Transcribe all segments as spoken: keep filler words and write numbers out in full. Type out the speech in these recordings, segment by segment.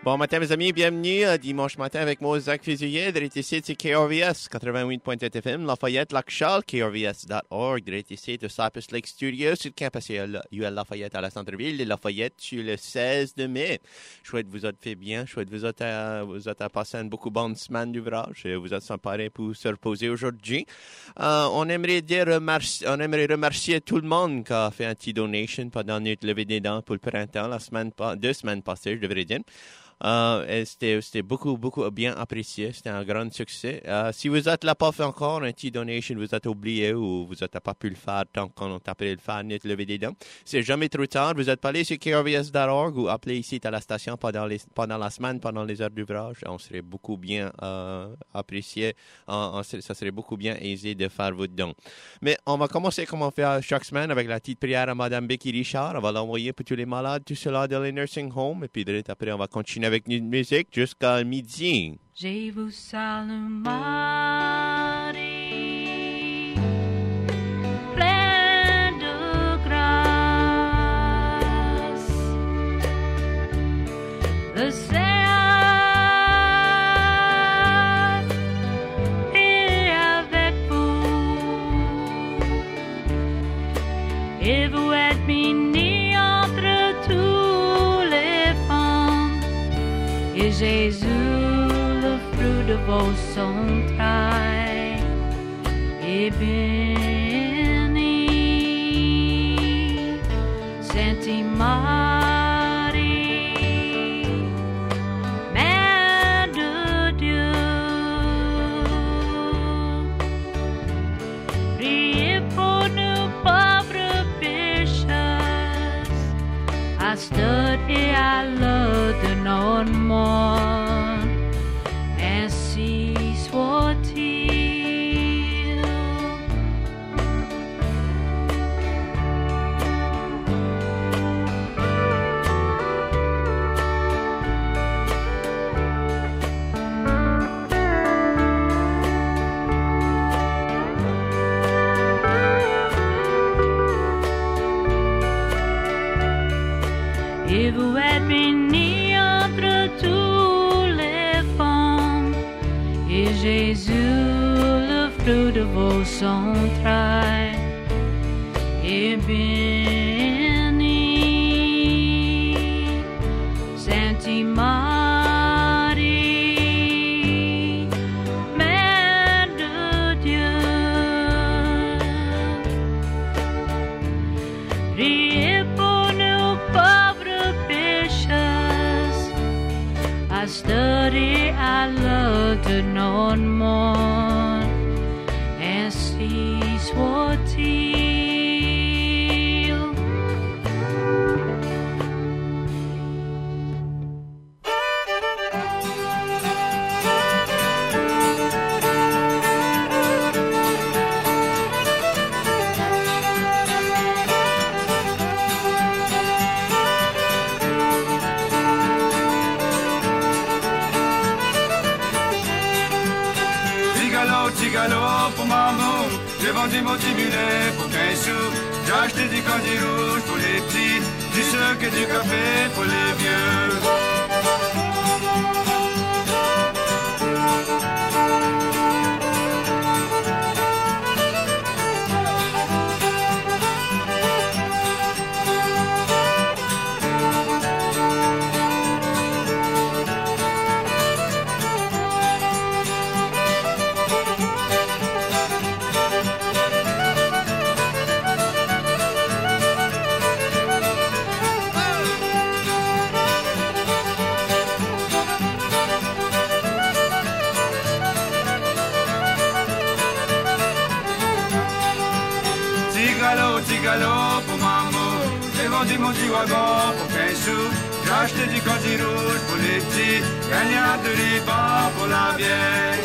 Bon matin, mes amis. Bienvenue euh, dimanche matin avec moi, Zach Fusilier. Direct ici, c'est K R V S quatre-vingt-huit point sept F M, Lafayette, Lac-Charles, K R V S dot org. Direct ici de Cypress Lake Studio, sur le campus U L Lafayette à la centre-ville de Lafayette, sur le seize de mai. Chouette, vous êtes fait bien. Chouette, vous êtes à, vous êtes à passer une beaucoup bonne semaine d'ouvrage. Vous êtes préparés pour se reposer aujourd'hui. Euh, on aimerait dire remercier, on aimerait remercier tout le monde qui a fait un petit donation pendant notre levée des dents pour le printemps, la semaine, deux semaines passées, je devrais dire. Uh, et c'était, c'était beaucoup, beaucoup bien apprécié. C'était un grand succès. Uh, si vous êtes là pas fait encore un petit donation, vous êtes oublié ou vous n'avez pas pu le faire tant qu'on t'a appelé le faire, net lever des dents. C'est jamais trop tard. Vous êtes pas allé sur K R V S dot org ou appelez ici à la station pendant, les, pendant la semaine, pendant les heures d'ouvrage. On serait beaucoup bien uh, apprécié. Uh, on serait, ça serait beaucoup bien aisé de faire votre don. Mais on va commencer comme on fait chaque semaine avec la petite prière à Mme Becky Richard. On va l'envoyer pour tous les malades, tout cela dans les nursing homes. Et puis direct après, on va continuer avec une musique jusqu'à midi. Je vous salue Marie, pleine de grâce. Le Seigneur est avec vous et vous êtes bénie entre tous les femmes. Et Jésus, le fruit de vos entrailles, est béni. Sainte Marie, Mère de Dieu, priez pour nous pauvres pécheurs, à cette et à l'heure de notre mort, ainsi soit-il. Et vous êtes bénie entre tous les femmes, et Jésus, le fruit de vos entrailles, est béni. Sainte Marie, Mère de Dieu, priez pour nous pauvres pécheurs, à cette et à l'heure de notre mort, ainsi soit-il. Pour maman, j'ai vendu mon petit mulet pour quinze sous. J'ai acheté du candy rouge pour les petits, du sucre et du café pour les vieux. Tigalo pour maman, j'ai vendu mon petit wagon pour quinze sous. J'ai acheté du candy rouge pour les petits, gagnant de riban pour la vieille.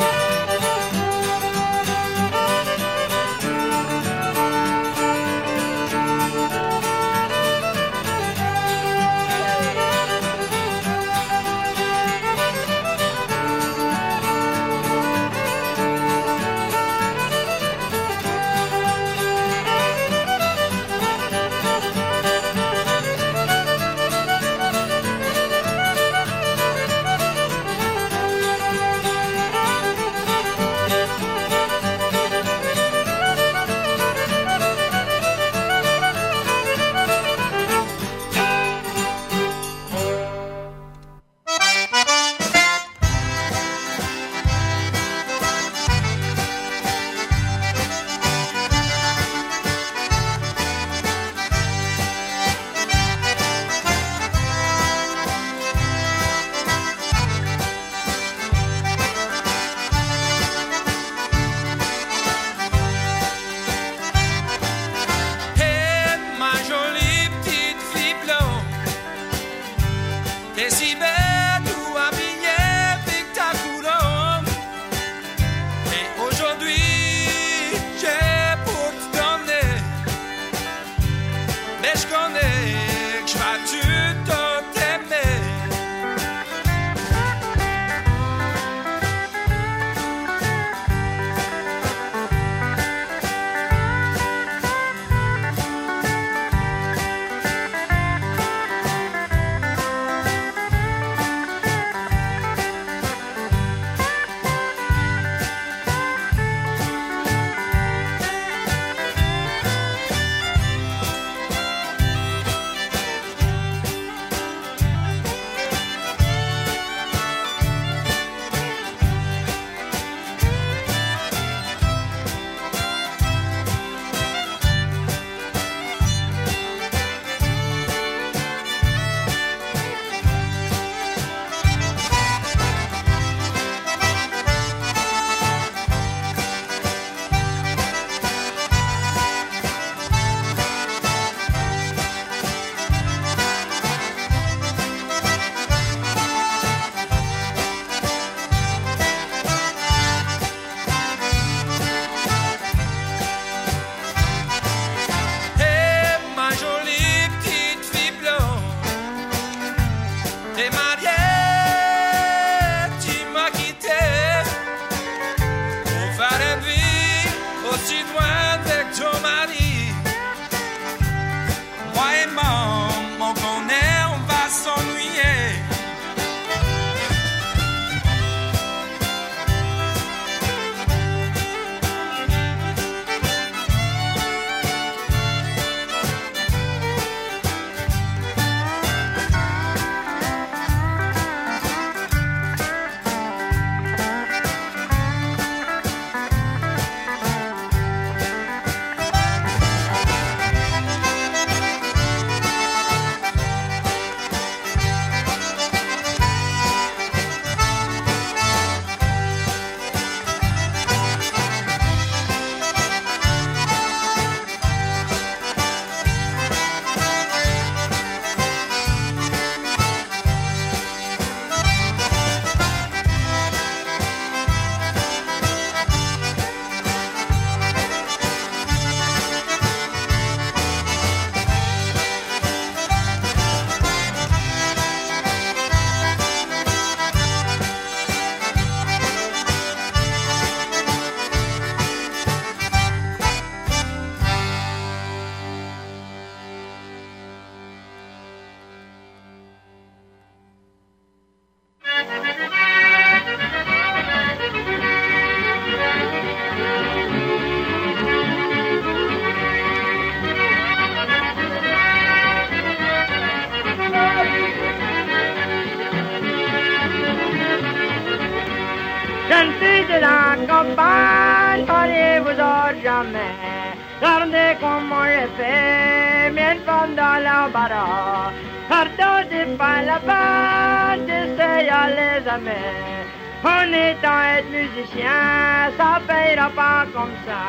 de la campagne, parlez-vous autres jamais. Regardez comment j'ai fait, mes femmes dans l'embarras. Pardonnez pas là-bas, j'essaye à les aimer. En étant être musicien, ça payera pas comme ça.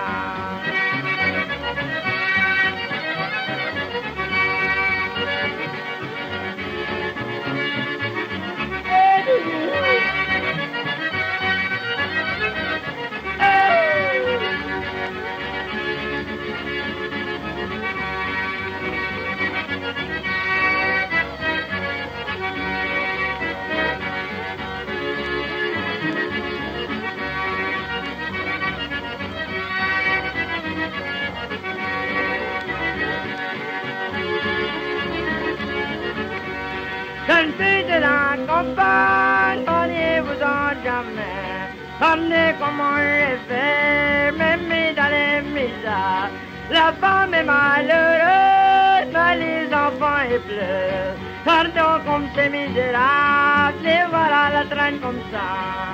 Jeune fille de la campagne, parlez-vous-en jamais. Amenez comment j'ai fait, même dans les misères. La femme est malheureuse, mais les enfants ils pleurent. Pardon comme c'est misérable, les voilà la traîne comme ça.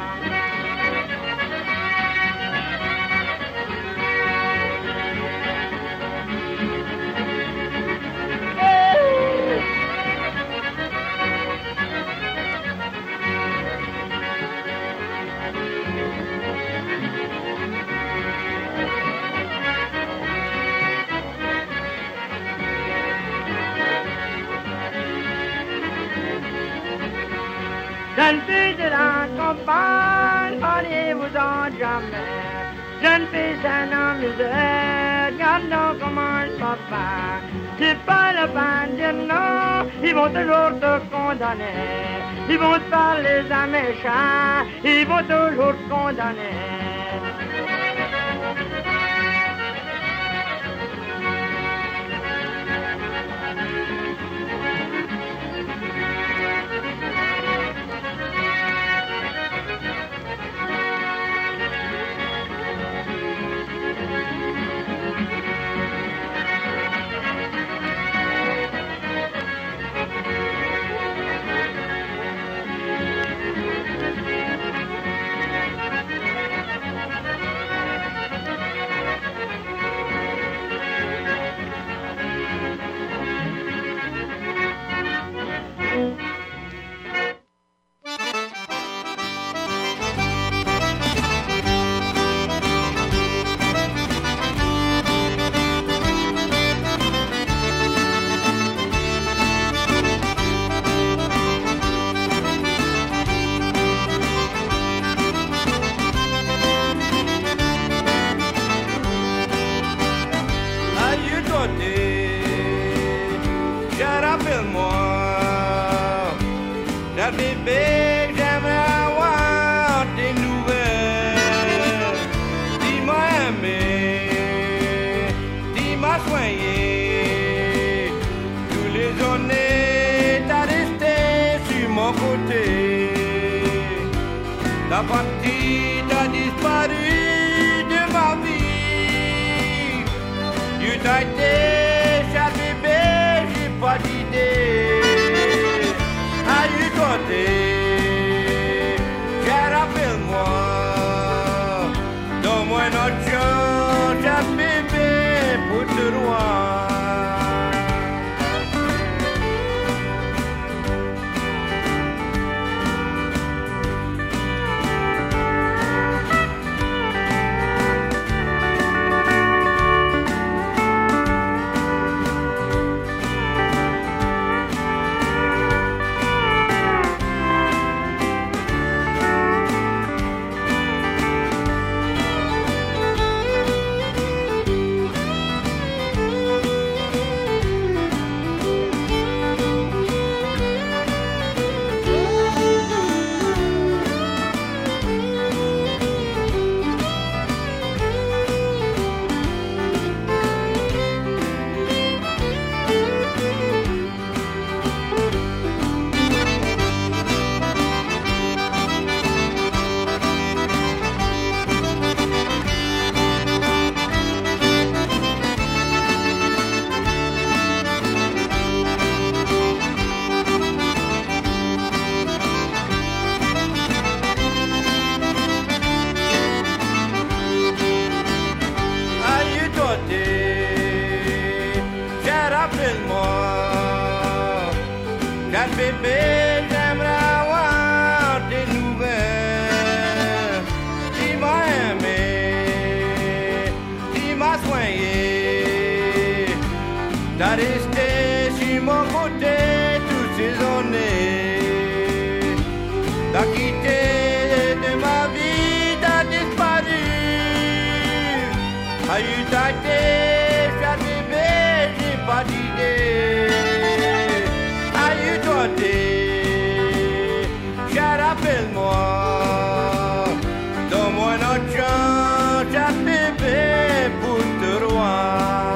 Jeune fille de la campagne, parlez-vous-en jamais. Jeune fille, c'est un misère, regardons comment ça va. C'est pas la peine de dire non, ils vont toujours te condamner. Ils vont te parler à méchants, ils vont toujours te condamner. Bébé, j'aimerais avoir des nouvelles. Dis-moi aimer, dis-moi soigner. Tous les journées, t'as resté sur mon côté. Ta partie, t'as disparu de ma vie. Tu t'as été, cher bébé, j'ai pas d'idée. Cher, rappelle-moi, donne-moi une autre chance, cher bébé, pour te voir. Jeanne bébé, j'aimerais avoir des nouvelles. Tu m'as aimé, tu m'as soigné. T'as resté sur mon côté toutes ces années. T'as quitté de ma vie, t'as disparu. As-tu été, Jeanne bébé, j'ai pas d'idée. As-tu tenté, Jeanne, rappelle-moi. Donne-moi notre chance, Jeanne bébé, pour te revoir.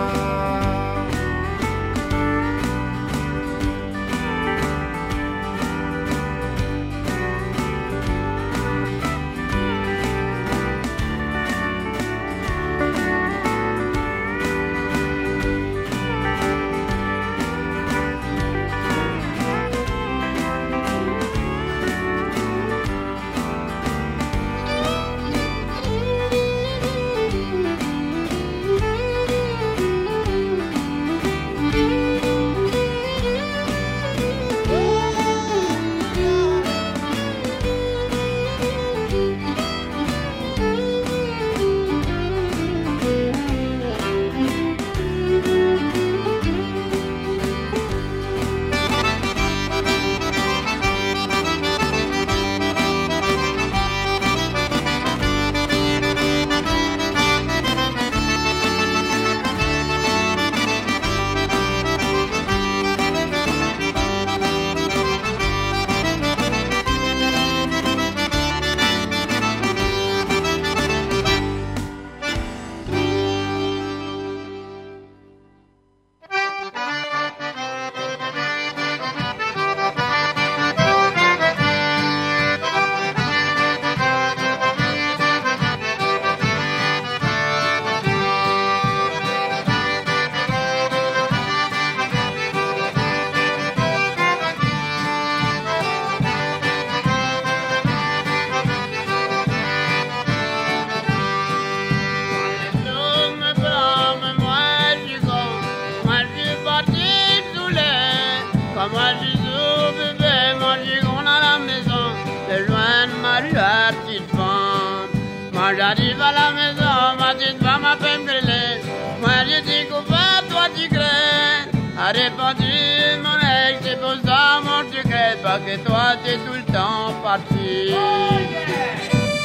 J'arrive à la maison, ma petite femme a fait me grêler. Moi je dis copain, toi tu crains. A répondu mon ex, c'est pour ça mon secret. Pas que toi t'es tout le temps parti. Oh, yeah.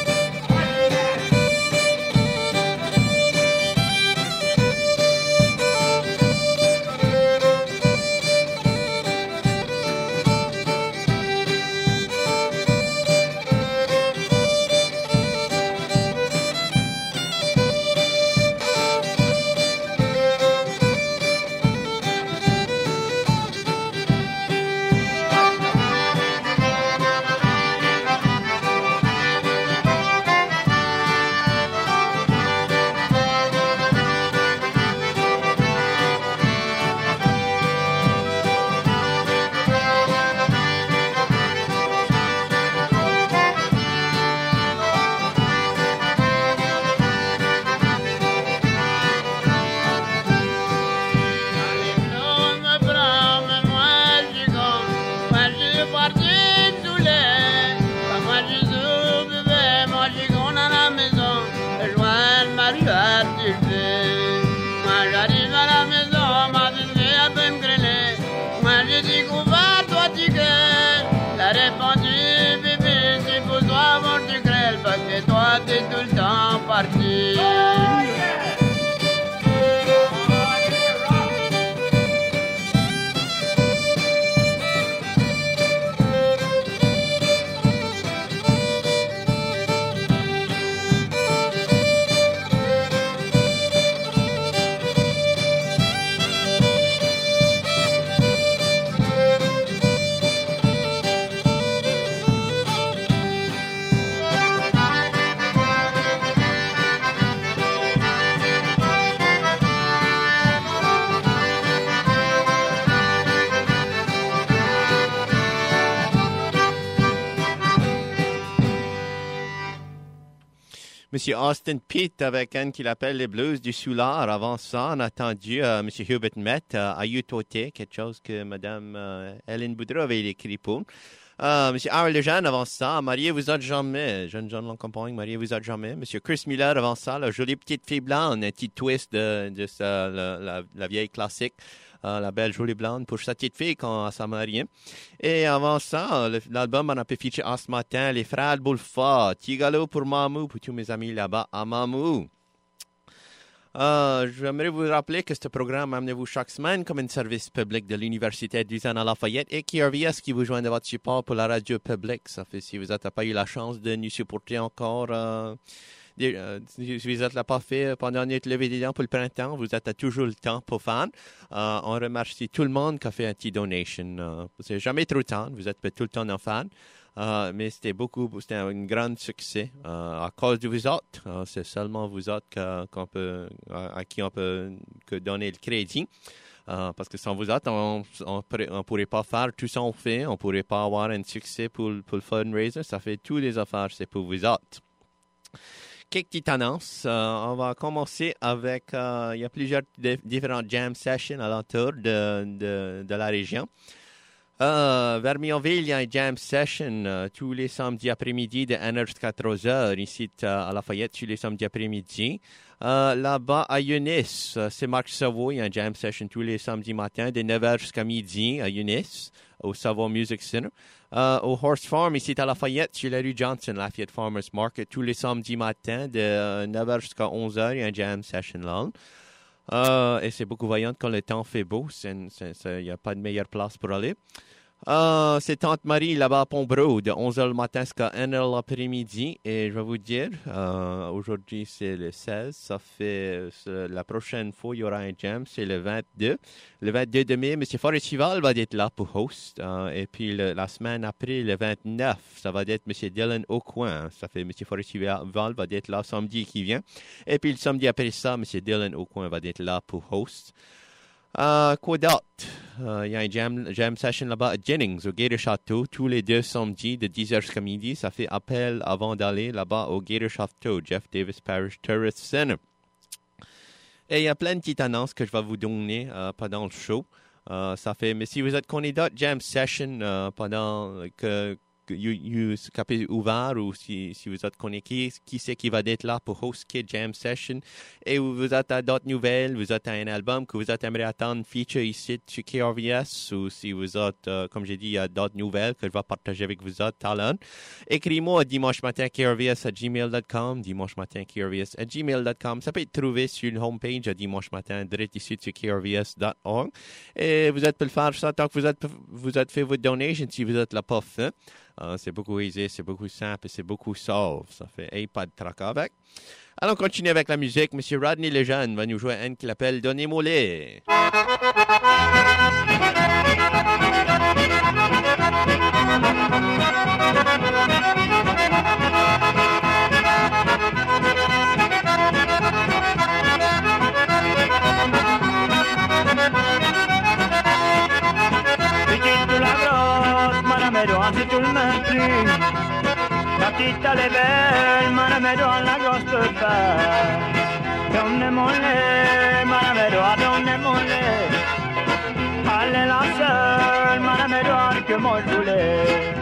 Toi t'es tout le temps parti. Oh, yeah. M. Austin Peete avec un qu'il appelle les blues du Soulard. Avant ça, on a entendu euh, M. Hubert Met, euh, Ayutoté, quelque chose que Mme euh, Hélène Boudreau avait écrit pour. Euh, M. Harold Lejeune avant ça, Mariez vous êtes jamais. Jeune John Loncampagne, Mariez vous êtes jamais. M. Chris Miller avant ça, la jolie petite fille blonde, un petit twist de, de sa, la, la, la vieille classique. Uh, la belle jolie blonde pour sa petite fille quand elle s'est mariée. Et avant ça, le, l'album on a pu feature en ce matin, les frères Boulfort, Tigalo pour Mamou, pour tous mes amis là-bas à Mamou. Uh, j'aimerais vous rappeler que ce programme amenez-vous chaque semaine comme un service public de l'Université du Louisiane à Lafayette et K R V S qui vous joint de votre support pour la radio publique. Ça fait si vous n'avez pas eu la chance de nous supporter encore... Uh, Euh, si vous ne l'avez pas fait pendant notre levée des dents pour le printemps, vous êtes toujours le temps pour faire. Euh, on remercie tout le monde qui a fait un petit donation. Euh, c'est jamais trop tard, vous êtes tout le temps en fan. Euh, mais c'était beaucoup, c'était un grand succès euh, à cause de vous autres. Euh, c'est seulement vous autres que, qu'on peut, à, à qui on peut que donner le crédit. Euh, parce que sans vous autres, on ne pourrait pas faire tout ça qu'on fait. On ne pourrait pas avoir un succès pour, pour le fundraiser. Ça fait toutes les affaires, c'est pour vous autres. Quelques petites annonces. Euh, on va commencer avec, euh, il y a plusieurs d- différentes jam sessions alentour de, de, de la région. Euh, vers Millonville, il y a une jam session euh, tous les samedis après-midi de une heure jusqu'à trois heures, ici euh, à Lafayette, tous les samedis après-midi. Euh, là-bas, à Eunice, euh, c'est Marc Savoie, il y a une jam session tous les samedis matins de neuf heures jusqu'à midi à Eunice, au Savoie Music Center. Uh, au Horse Farm, ici à Lafayette, sur la rue Johnson, Lafayette Farmers Market, tous les samedis matins de neuf heures jusqu'à onze heures, il y a un jam session là. Uh, et c'est beaucoup voyant quand le temps fait beau, il n'y a pas de meilleure place pour aller. Uh, c'est Tante Marie là-bas à Pont-Brou, de onze heures le matin jusqu'à une heure l'après-midi. Et je vais vous dire, uh, aujourd'hui c'est le seize, ça fait la prochaine fois il y aura un jam, c'est le vingt-deux. Le vingt-deux de mai, M. Forestival va être là pour host. Uh, et puis le, la semaine après, le vingt-neuf, ça va être M. Dylan Aucoin. Ça fait M. Forestival va être là samedi qui vient. Et puis le samedi après ça, M. Dylan Aucoin va être là pour host. Uh, quoi d'autre? Il uh, y a une jam, jam session là-bas à Jennings, au Gator Château, tous les deux samedis de dix heures jusqu'à midi. Ça fait appel avant d'aller là-bas au Gator Château, Jeff Davis Parish Tourist Center. Et il y a plein de petites annonces que je vais vous donner uh, pendant le show. Uh, ça fait, mais si vous êtes connu d'autres jam session uh, pendant que You, you capé ouvert ou si, si vous êtes connu qui, qui c'est qui va être là pour host Kid Jam Session et vous êtes à d'autres nouvelles, vous êtes à un album que vous êtes aimeriez attendre feature ici chez K R V S ou si vous êtes, euh, comme j'ai dit, il y a d'autres nouvelles que je vais partager avec vous autres talents. Écris-moi à dimanche matin K R V S à gmail dot com, dimanche matin K R V S à gmail dot com. Ça peut être trouvé sur le homepage à dimanche matin, direct ici sur K R V S dot org. Et vous êtes pour le faire ça tant que vous êtes, vous êtes fait votre donation si vous êtes là pas fait. Uh, c'est beaucoup aisé, c'est beaucoup simple et c'est beaucoup sauve. Ça fait hey, pas de tracas avec. Allons continuer avec la musique. Monsieur Rodney Lejeune va nous jouer un qui l'appelle Donnez-moi les. Si tu le mets plus, la petite elle est belle, madame elle doit la grosse peut faire. Donnez-moi les, madame elle doit, donnez-moi les. Elle est la seule, madame elle doit que moi je voulais.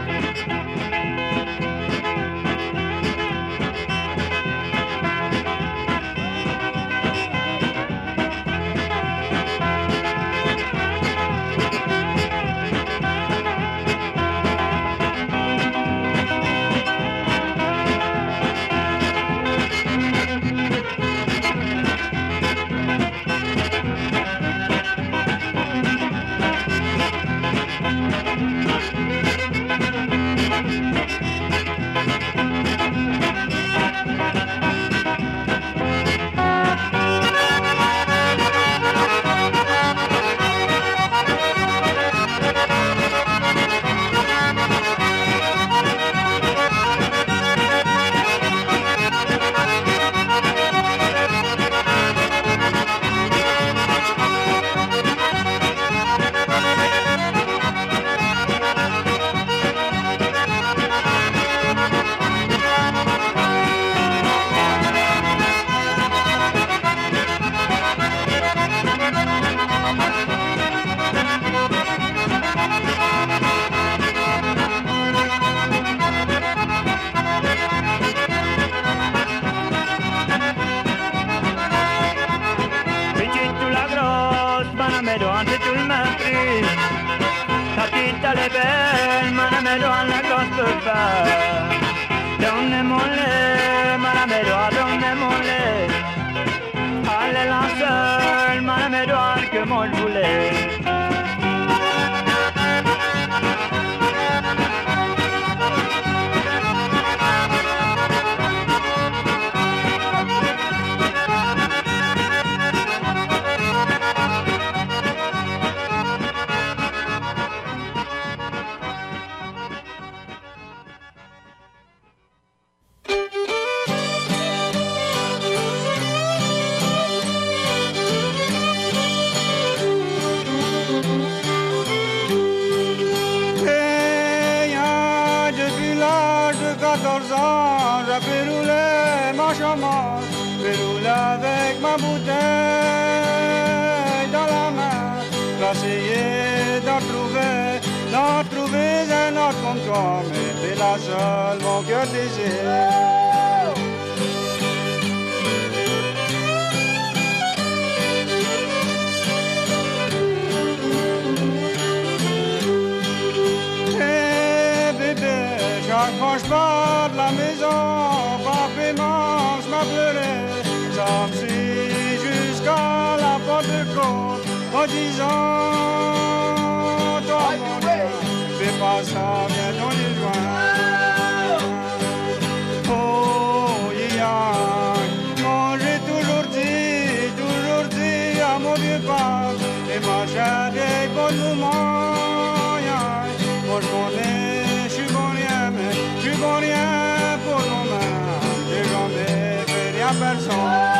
vita le belle, madame doit la grosse faire. Donnez-moi le, madame doit, donnez-moi le. Allez la seule, madame doit que moi je voulais. quatorze ans, j'ai fait rouler ma chambre, fait rouler avec ma bouteille dans la main, j'essayais d'en trouver, d'en trouver un autre comme toi, mais t'es la seule, mon cœur désire. Chaque fois je pars de la maison, papa mange m'a pleuré, ça me suit jusqu'à la porte de côte, en disant, toi mon Dieu, fais pas ça, viens dans les joints. Oh, yeah, moi j'ai toujours dit, toujours dit à mon vieux père, et ma chère des bons moments, yeah, moi je connais. Je suis bon rien pour nous-mêmes, j'ai jamais fait rien à personne.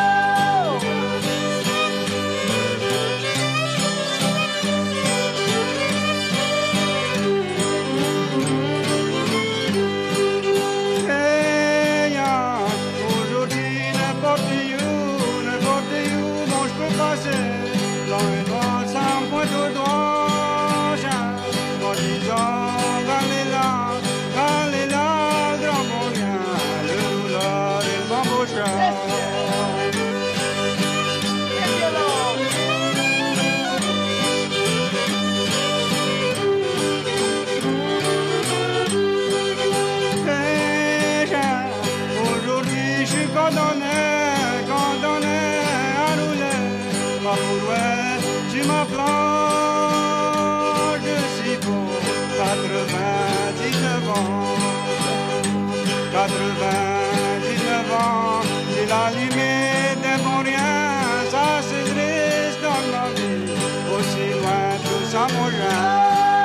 Hey, yeah, aujourd'hui, n'importe où, n'importe où, bon, je peux passer. Loin et droit, sans pointe au droit, en disant, allez là. Aujourd'hui, je suis condamné, condamné à rouler. Ma brouette, tu m'as planché de si beau, quatre-vingt-dix-neuf ans. quatre-vingt-dix-neuf ans, c'est la limite des bons rien, ça c'est triste dans ma vie, aussi loin tout ça mon genre.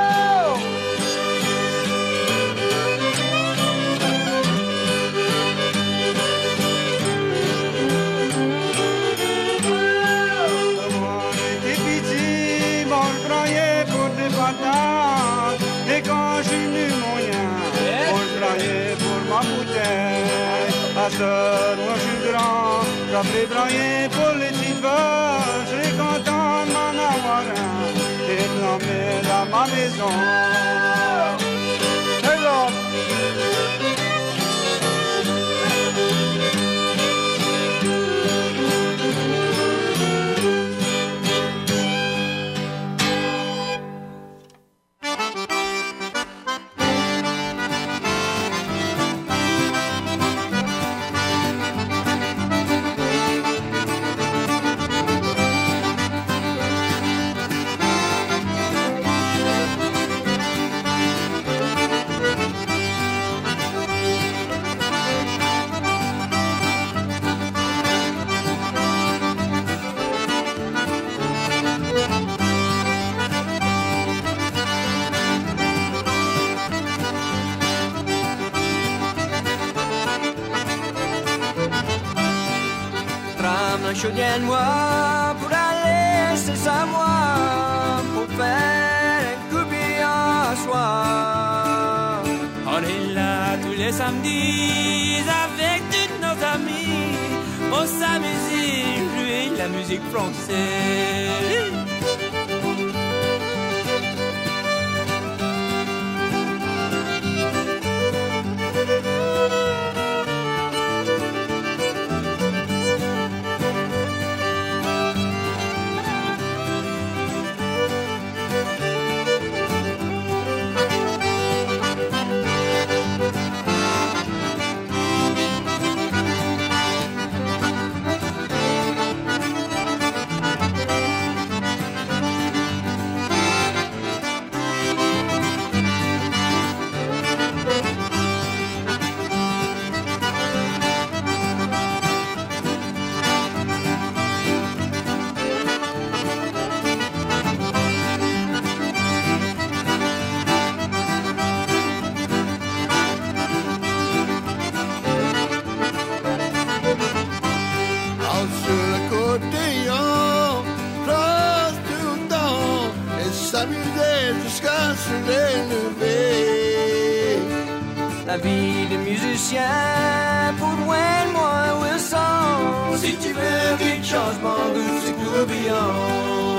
Moi j'étais petit, bon je croyais pour des patates, et quand je suis venu moyen, bon je croyais pour ma bouteille. À ce heure, moi je suis grand, j'avais braillé pour les petites vaches, je suis content de m'en avoir un, et de l'emmener dans ma maison. Hello. Chaudienne-moi pour aller, c'est ça moi, pour faire un coupé en soir. On est là tous les samedis avec tous nos amis, pour s'amuser, jouer la musique française. se relever. La vie de musicien pour loin de moi ou sans. Si tu veux quelque changement, c'est tourbillon.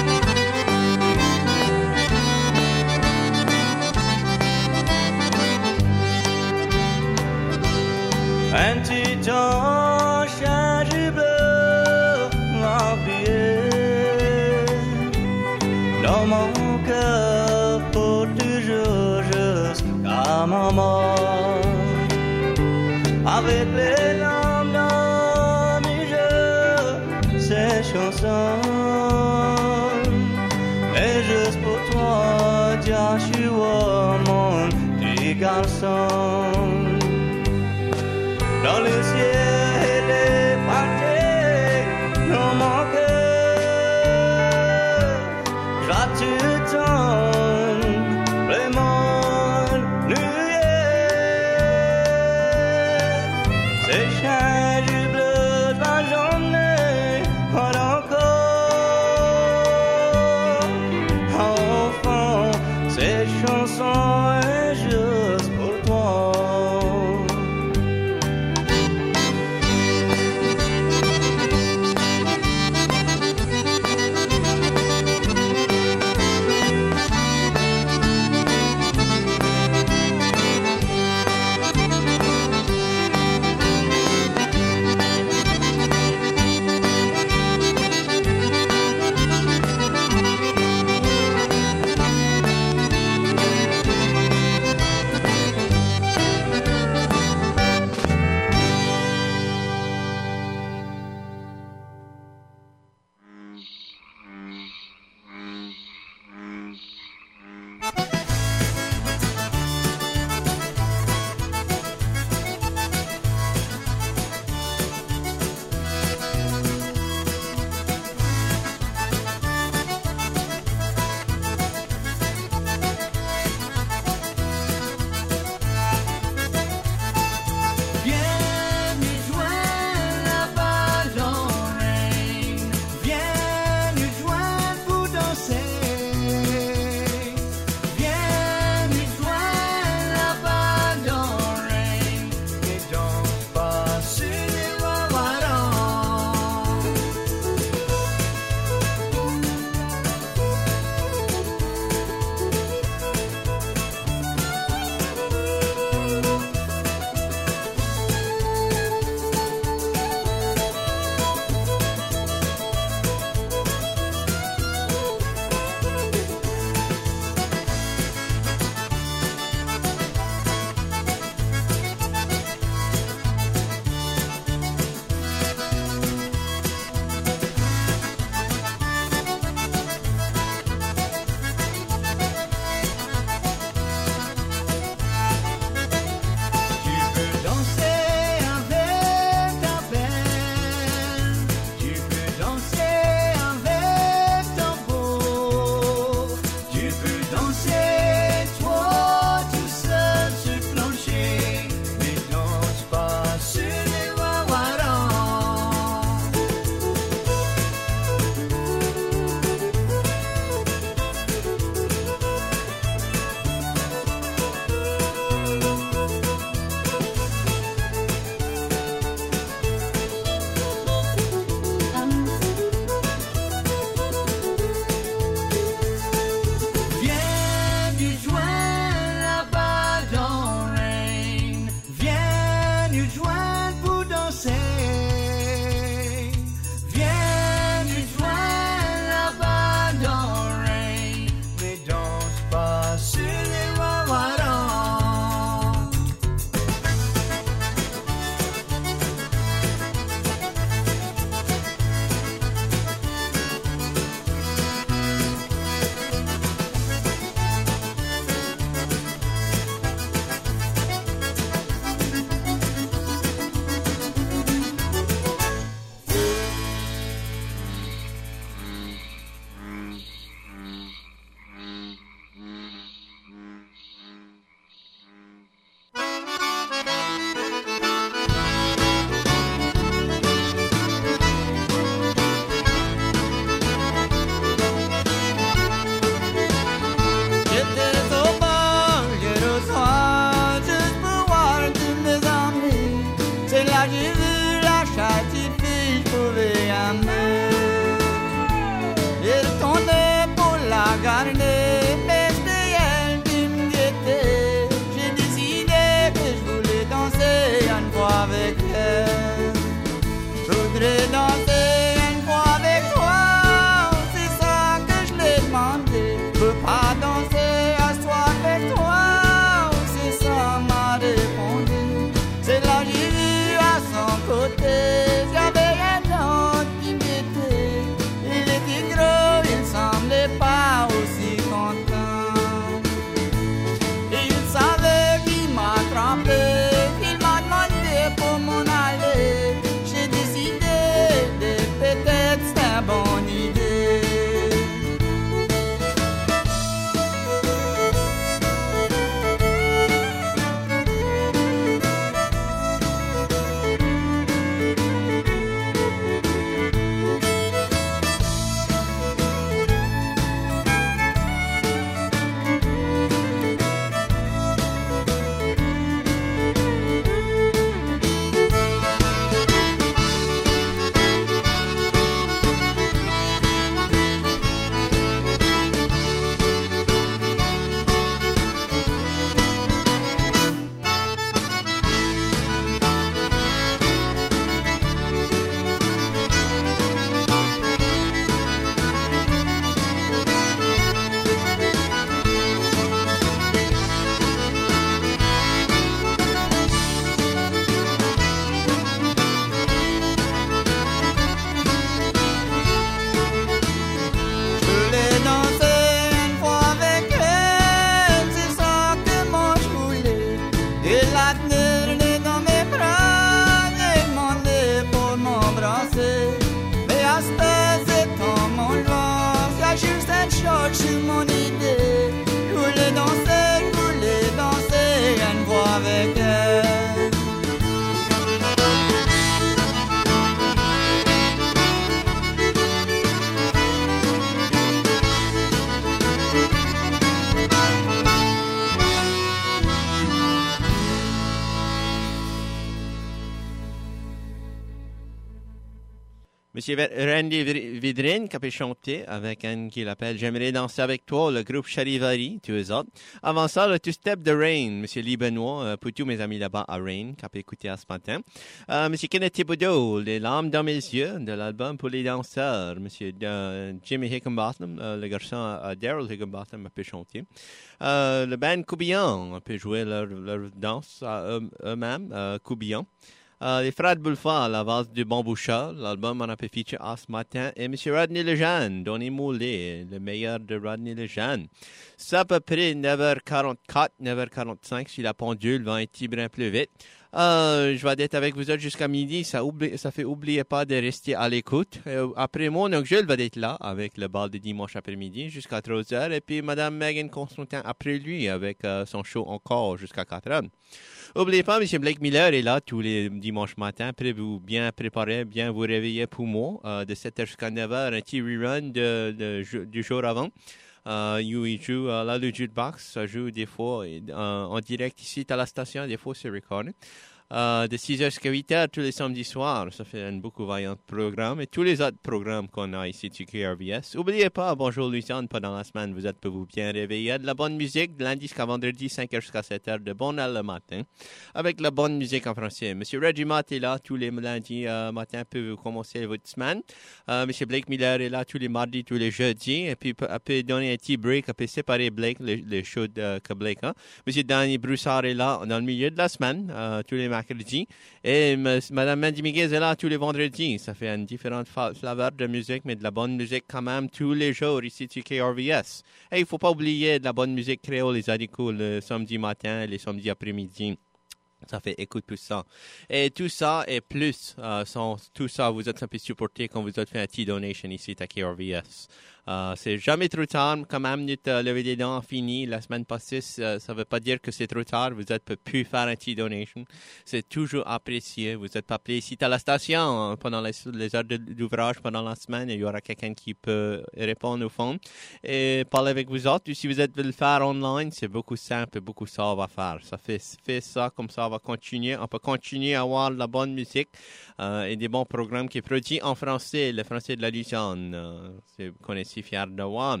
Monsieur Randy Vidrine qui a chanté avec un qui l'appelle J'aimerais danser avec toi, le groupe Charivari, tous les autres. Avant ça, le Two Step de Rain, Monsieur Lee Benoît, euh, pour tous mes amis là-bas à Rain, qui a écouté à ce matin. Euh, Monsieur Kenneth Thibodeau, Les larmes dans mes yeux, de l'album pour les danseurs. Monsieur euh, Jimmy Higginbotham, euh, le garçon euh, Daryl Higginbotham a pu chanter. Euh, le band Coubillon a pu jouer leur, leur danse à eux, eux-mêmes, euh, Coubillon. Euh, les frères Boulefard, la valse du bon bouchard, l'album on a pu feature à ce matin. Et M. Rodney Lejeune, Donny Moulet, le meilleur de Rodney Lejeune. C'est à peu près neuf heures quarante-quatre, neuf heures quarante-cinq sur la pendule, va un petit brin plus vite. Euh, je vais être avec vous autres jusqu'à midi. Ça, oublie, ça fait oublier pas de rester à l'écoute. Euh, après moi, donc Jules va être là avec le bal de dimanche après-midi jusqu'à trois heures. Et puis Mme Megan Constantin après lui avec euh, son show encore jusqu'à quatre heures. N'oubliez pas, M. Blake Miller est là tous les dimanches matins. Prêt vous bien préparer, bien vous réveiller pour moi. Euh, de sept heures jusqu'à neuf heures, un petit rerun de, de, du jour avant. Euh, il joue euh, là le jukebox, ça joue des fois euh, en direct ici à la station, des fois c'est recordé. Euh, de six heures jusqu'à huit heures tous les samedis soirs, ça fait un beaucoup vaillant programme et tous les autres programmes qu'on a ici sur K R V S. N'oubliez pas, bonjour Lucien, pendant la semaine, vous êtes pour vous bien réveiller. De la bonne musique, de lundi jusqu'à vendredi, cinq heures jusqu'à sept heures, de bonne heure le matin, avec la bonne musique en français. Monsieur Reggie Mott est là tous les lundis euh, matin pour vous commencer votre semaine. Euh, Monsieur Blake Miller est là tous les mardis, tous les jeudis, et puis elle peut donner un petit break, elle peut séparer Blake, le, le show de, que Blake a. Monsieur Danny Broussard est là dans le milieu de la semaine, euh, tous les mercredis. Et m- Mme Mandy Miguez est là tous les vendredis. Ça fait une différente fa- flaveur de musique, mais de la bonne musique quand même tous les jours ici sur K R V S. Et il ne faut pas oublier de la bonne musique créole, les haricots le samedi matin, les samedis après-midi. Ça fait écoute tout ça. Et tout ça et plus, euh, sont, tout ça, vous êtes un peu supporté quand vous êtes fait un petit donation ici à K R V S. Euh, c'est jamais trop tard, quand même, notre euh, levée des dents fini la semaine passée, ça ne veut pas dire que c'est trop tard, vous êtes pu faire un petit donation. C'est toujours apprécié, vous êtes appelé ici à la station hein, pendant les, les heures de, d'ouvrage pendant la semaine, il y aura quelqu'un qui peut répondre au fond et parler avec vous autres. Si vous êtes le faire online, c'est beaucoup simple et beaucoup ça va faire. Ça fait, fait ça, comme ça on va continuer, on peut continuer à avoir de la bonne musique euh, et des bons programmes qui sont produits en français, le français de la Louisiane, euh, si vous connaissez fier de one.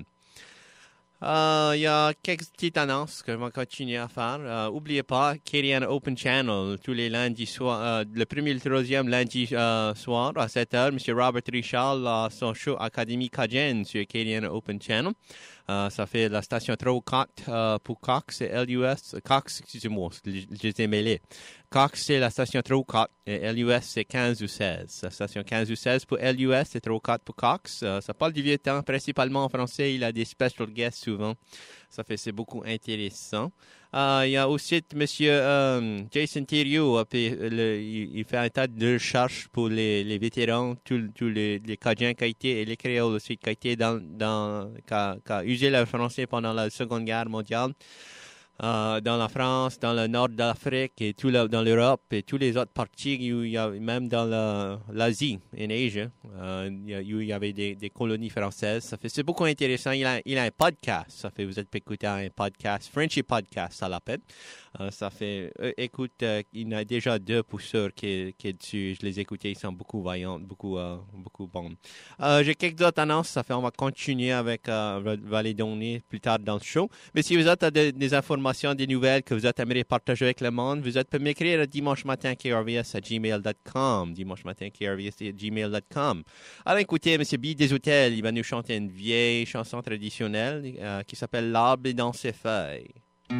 Euh, il y a quelques petites annonces que je vais continuer à faire. Euh, oubliez pas, Acadiana Open Channel, tous les lundis soirs, euh, le premier et le troisième lundi euh, soir à sept heures, M. Robert Richard a son show Académie Cajun sur Acadiana Open Channel. Euh, ça fait la station trois quatre euh, pour Cox et L U S. Cox, excusez-moi, je les ai mêlés. Cox, c'est la station trois quatre et L U S, c'est quinze ou seize. La station quinze ou seize pour L U S, c'est trois quatre pour Cox. Euh, ça parle du vieux temps, principalement en français. Il a des special guests souvent. Ça fait, c'est beaucoup intéressant. Euh, il y a aussi Monsieur euh, Jason Thériault, il, il fait un tas de recherches pour les, les vétérans, tous tous les, les Cajuns qui étaient et les Créoles aussi qui étaient dans, dans, qui ont usé le français pendant la Seconde Guerre mondiale. Euh, dans la France, dans le nord de l'Afrique et tout le, dans l'Europe et tous les autres parties, où il y a, même dans la, l'Asie, en Asie, euh, où il y avait des, des colonies françaises. Ça fait, c'est beaucoup intéressant. Il a, il a un podcast. Ça fait, vous êtes écouté un podcast, Frenchy Podcast, ça l'appelle. Euh, ça fait, euh, écoute, euh, il y en a déjà deux pousseurs qui, qui est dessus. Je les ai écoutés, ils sont beaucoup vaillants, beaucoup, euh, beaucoup bons. Euh, j'ai quelques autres annonces. Ça fait, on va continuer avec, euh, va les donner plus tard dans le show. Mais si vous avez des, des informations, des nouvelles que vous êtes aimeriez partager avec le monde, vous êtes peut m'écrire à dimanche matin K R V S à gmail dot com. Dimanche matin K R V S à gmail dot com. Alors écoutez, M. B des Hôtels, il va nous chanter une vieille chanson traditionnelle euh, qui s'appelle L'arbre dans ses feuilles.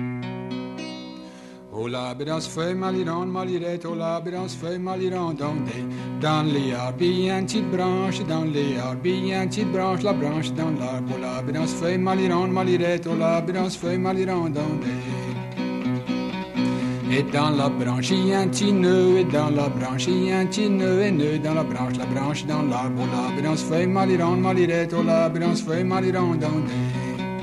Au l'arbre dans ses feuilles, maliron, malirette, au l'arbre dans ses feuilles, maliron, dans des, dans les arbres, il y a une petite branche, dans les arbres, il y a une petite branche, la branche dans l'arbre, au l'arbre dans ses feuilles, maliron, malirette, au l'arbre dans ses feuilles, maliron, dans des. Et dans la branche, il y a un petit nœud, et dans la branche, il y a un petit nœud, et nœud dans la branche, la branche dans l'arbre, au l'arbre dans ses feuilles, maliron, malirette, au l'arbre dans ses feuilles, maliron, dans des.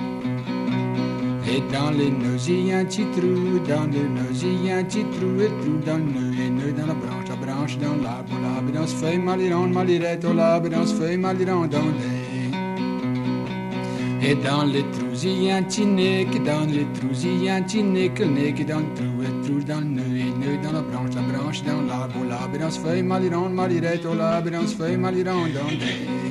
Et dans les nœuds, il y a un petit trou, dans les nœuds, il y a un petit trou, et trou dans le nœud, et nœud dans la branche, la branche dans l'arbre, l'arbre dans ses feuilles, maliron, malirette, au l'arbre dans ses feuilles, maliron, dans les. Et dans les trous, il y a un petit nick, dans les trous, il y a un petit nick, le nick dans le trou, et trou dans le nœud, et nœud dans la branche, la branche dans l'arbre, au l'arbre, dans ce feuille, malironde, malirette, au l'arbre, dans ce feuille, malironde, dans le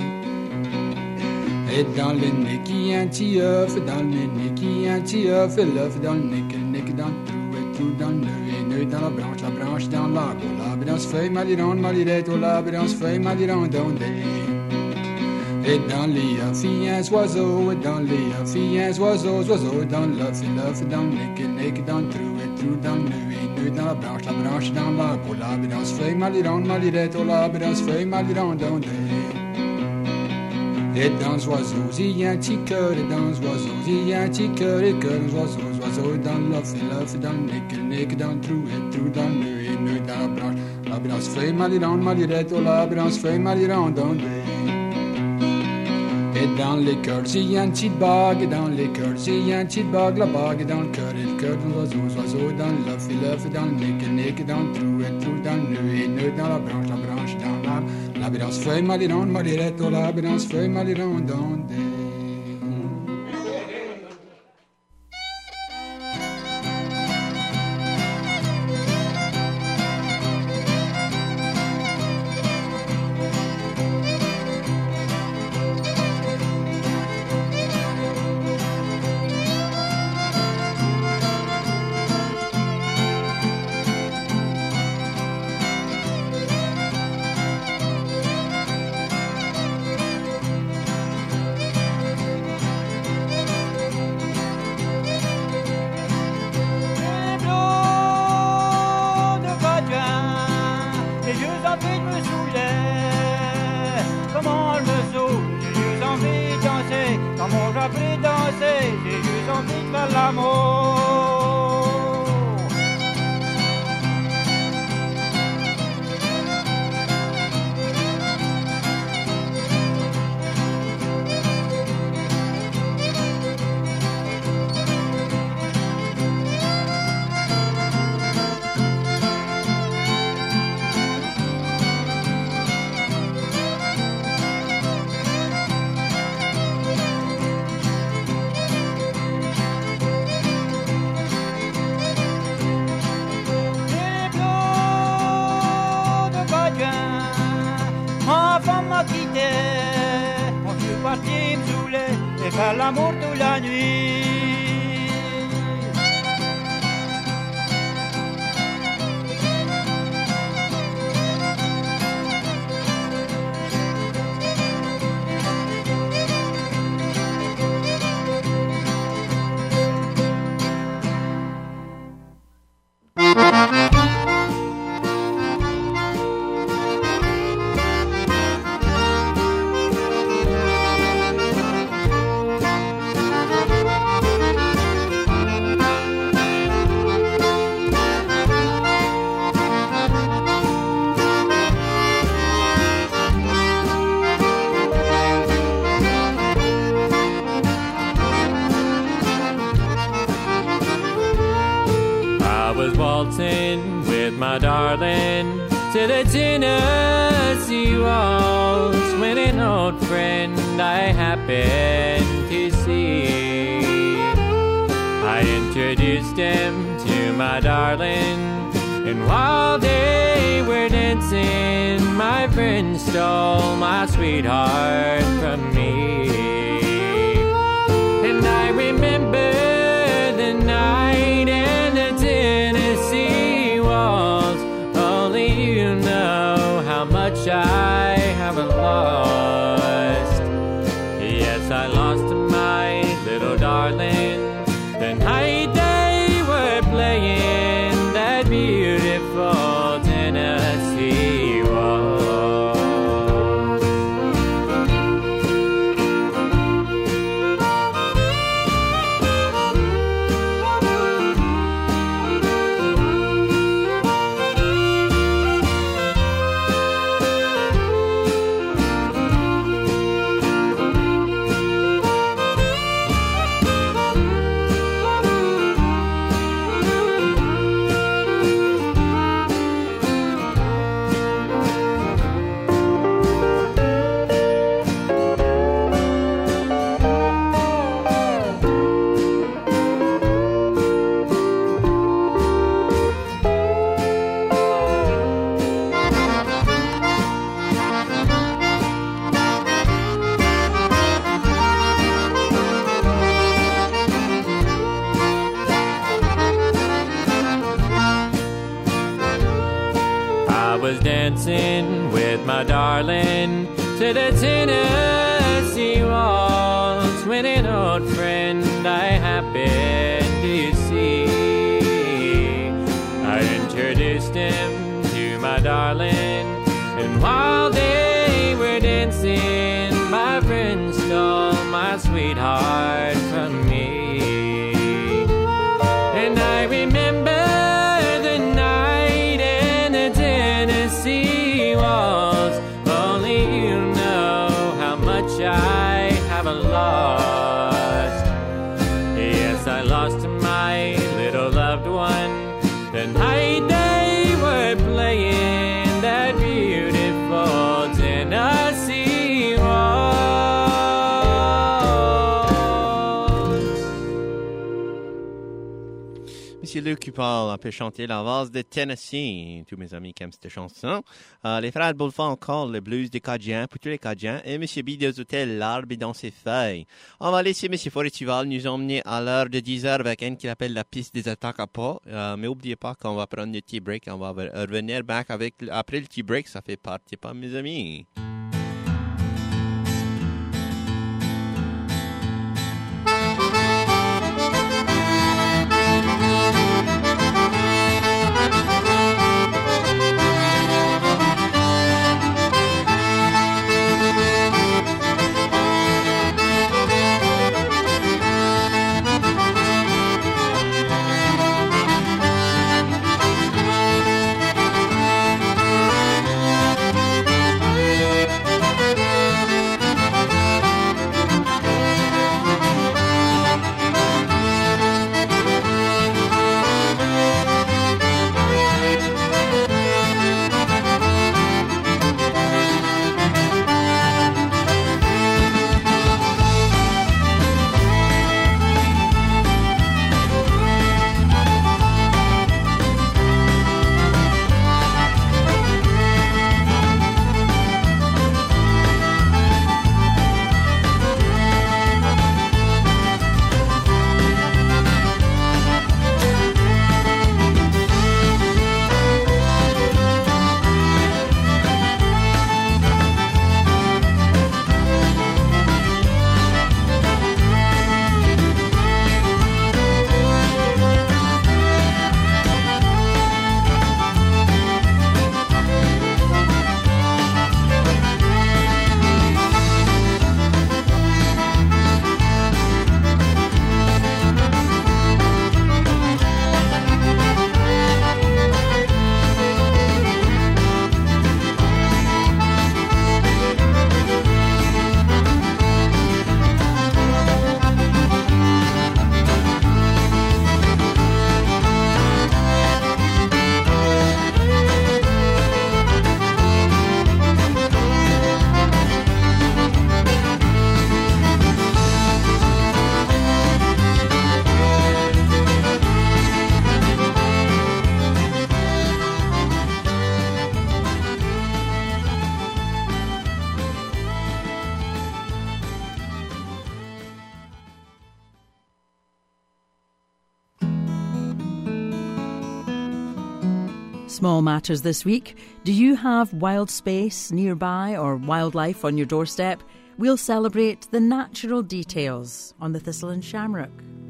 et dans le nick, il y a un petit œuf, dans le nick, il y a un petit œuf, et l'œuf dans le nick, le nick dans le trou, et trou dans le nœud, et nœud dans la branche, la branche dans l'arbre, au l'arbre, dans ce feuille, malironde, malirette, au l'arbre, dans ce feuille, malironde, dans le et dans les œufs, il y a un oiseau, et dans les œufs, il y a un oiseau, oiseau dans l'œuf, et l'œuf dans le nick, et nick dans le trou, et trou dans le nœud, et nœud dans la branche, la branche dans l'arbre, au l'arbre, dans ce feuille, malironde, malirette, au l'arbre, dans ce feuille, malironde, dans le et dans les oiseaux, il y a un petit cœur, et dans les oiseaux, il y a un petit cœur, et cœur, les oiseaux, oiseaux dans l'œuf, et l'œuf dans le nick, et nick dans le trou, et trou dans le nœud, et nœud dans la branche, l'arbre, dans ce feuille, malironde, malirette, au l'arbre, dans ce feuille, malironde, dans le et dans les cœurs, il y a une petite bague, et dans les cœurs, il y a une petite bague, la bague est dans le cœur, et le cœur dans l'oiseau, l'oiseau dans l'œuf, et l'œuf dans le nick, et nick dans le trou, et trou dans le nœud, et nœud dans la branche, la branche dans l'arbre, l'arbre dans ce feuille, malironde, malirette, au l'arbre dans ce feuille, malironde, dans des... Faire l'amour toute la nuit. To the Tennessee waltz when an old friend I happened to see. I introduced him to my darling, and while they were dancing, my friend stole my sweetheart from me. And I remember the night and the Tennessee waltz. Only you know how much I haven't lost. Yes, I lost my little darling the night they were playing that beautiful Tennessee waltz. dancing with my darling to the Tennessee waltz when an old friend I happened to see. I introduced him to my darling, and while they were dancing, my friend stole my sweetheart from me. And I remember the night in the Tennessee waltz. Only you know how much I haven't lost. Yes, I lost my little loved one the night they were playing that beautiful Tennessee waltz. Monsieur Luc Cupol a pu chanter la valse de Tennessee. Tous mes amis qui aiment cette chanson. Euh, les frères Boulfa encore le blues des Cadiens pour tous les Cadiens. Et Monsieur B des hôtels, l'arbre est dans ses feuilles. On va laisser Monsieur Forestival nous emmener à l'heure de dix heures avec un qui appelle la piste des attaques à pas. Euh, mais n'oubliez pas qu'on va prendre le tea break. On va revenir back avec, après le tea break. Ça fait partie pas, mes amis. Small matters this week. Do you have wild space nearby or wildlife on your doorstep? We'll celebrate the natural details on the Thistle and Shamrock.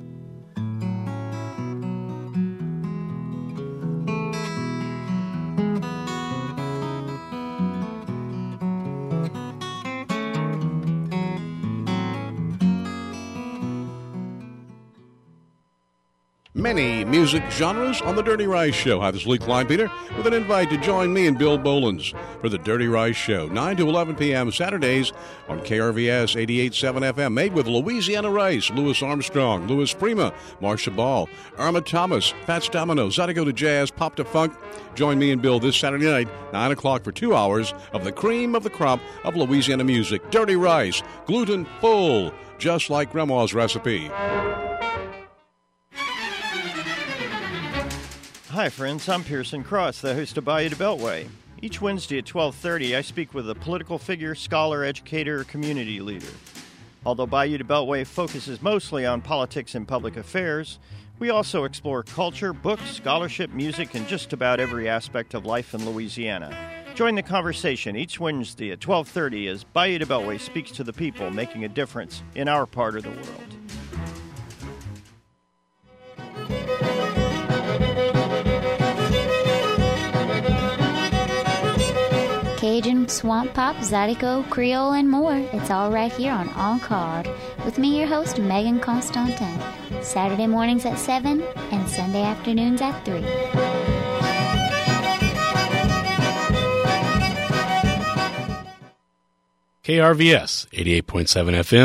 Many music genres on The Dirty Rice Show. Hi, this is Lee Kleinpeter with an invite to join me and Bill Bolins for The Dirty Rice Show, nine to eleven p.m. Saturdays on K R V S eighty-eight point seven F M, made with Louisiana Rice, Louis Armstrong, Louis Prima, Marsha Ball, Irma Thomas, Fats Domino, Zydeco to Jazz, Pop to Funk. Join me and Bill this Saturday night, nine o'clock, for two hours of the cream of the crop of Louisiana music. Dirty Rice, gluten full, just like Grandma's recipe. Hi friends, I'm Pearson Cross, the host of Bayou to Beltway. Each Wednesday at twelve thirty, I speak with a political figure, scholar, educator, or community leader. Although Bayou to Beltway focuses mostly on politics and public affairs, we also explore culture, books, scholarship, music, and just about every aspect of life in Louisiana. Join the conversation each Wednesday at twelve thirty as Bayou de Beltway speaks to the people making a difference in our part of the world. Cajun, Swamp Pop, Zydeco, Creole, and more. It's all right here on En Card. With me, your host, Megan Constantin. Saturday mornings at seven and Sunday afternoons at three. K R V S, eighty-eight point seven F M.